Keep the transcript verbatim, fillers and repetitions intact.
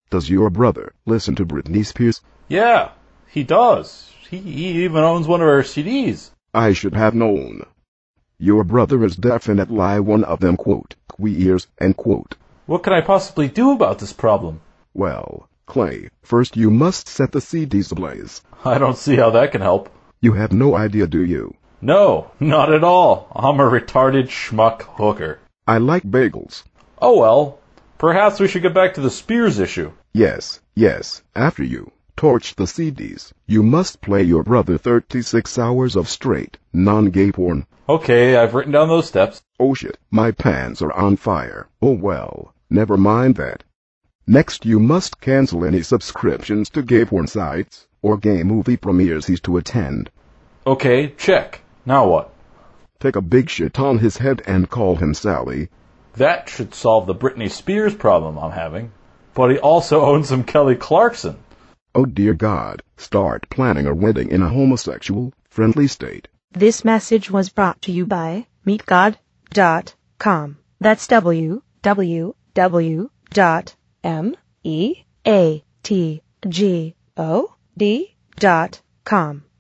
Does your brother listen to Britney Spears? Yeah, he does. He, he even owns one of her C Ds. I should have known. Your brother is definitely one of them, quote, queers, end quote. What can I possibly do about this problem? Well, Clay, first you must set the C Ds ablaze. I don't see how that can help. You have no idea, do you? No, not at all. I'm a retarded schmuck hooker. I like bagels. Oh well, perhaps we should get back to the Spears issue. Yes, yes, after you torch the C Ds, you must play your brother thirty-six hours of straight, non-gay porn. Okay, I've written down those steps. Oh shit, my pants are on fire. Oh well, never mind that. Next you must cancel any subscriptions to gay porn sites, or gay movie premieres he's to attend. Okay, check. Now what? Take a big shit on his head and call him Sally. That should solve the Britney Spears problem I'm having. But he also owns some Kelly Clarkson. Oh dear God, start planning a wedding in a homosexual-friendly state. This message was brought to you by meet god dot com. That's w w w dot m e a t g o d dot com.